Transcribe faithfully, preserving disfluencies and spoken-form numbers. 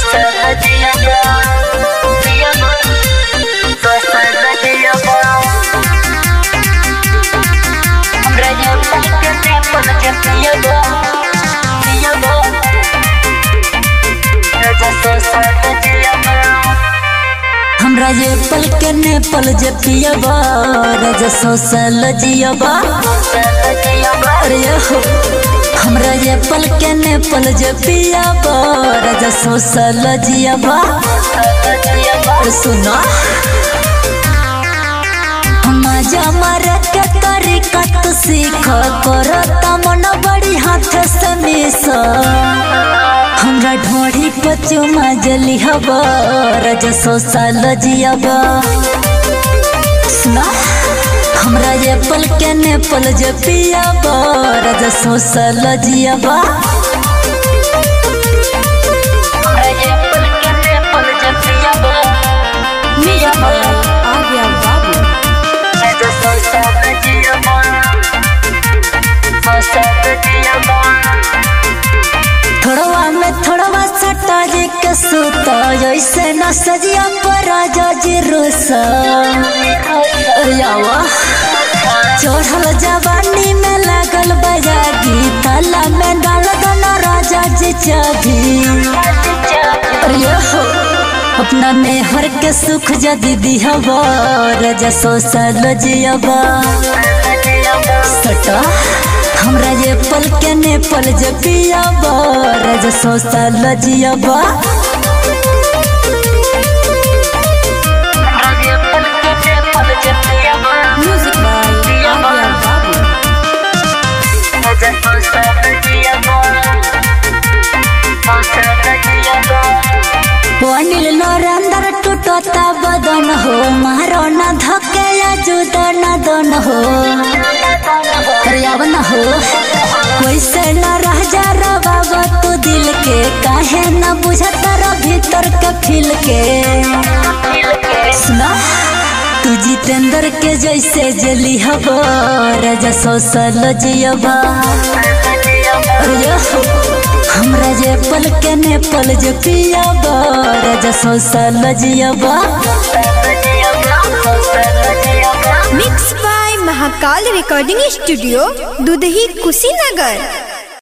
हमरा ये पल के ने पल जे पियबा राजा सोसल जियबा अरे हो हमरा ये पल के ने पल जे पियबा राजा सोसल जियबा सुनो मजा मार के तरीका तू सीख करता मन बड़ी हाथ से मिस हमरा ढोड़ी पे चुमा जली हबा राजा सोसल जियबा सुना हमरा ये पल के ने पल जे पियबा राजा सोसल जियबा हमरा ये पल के ने पल जे पियबा पियबा आ गया बाबू राजा सोसल जियबा सोसल जियबा थोड़वा में थोड़वा सटा जे के सुता जैसे न सजिया पर राजा जी रोसा अरियावा चढ़ल जवानी में लागल बजागी ताला में डाल दना राजा जी चाभी अरिया हो अपना मेहर के सुख जदी दिहबा राजा सोसल जियबा सटा हमरा ये पल के ने पल जे पियबा राजा सोसल जियबा म्यूजिक बाय आर्या बाबू राजा सोसल जियबा सोसल जियबा अनिल नरेंद्र टूटता बदन हो मारो न धके या जुदा न दन हो न हो कोई से न रह जा बाबा तू दिल के काहे न बुझता रा भीतर के फील के सुना तू जितेंद्र के जैसे जली हबा राजा सोसल जियबा हमरा जे पल के ने पल जे पियबा राजा सोसल जियबा mix by Mahakal recording studio Dudhahi Kushinagar.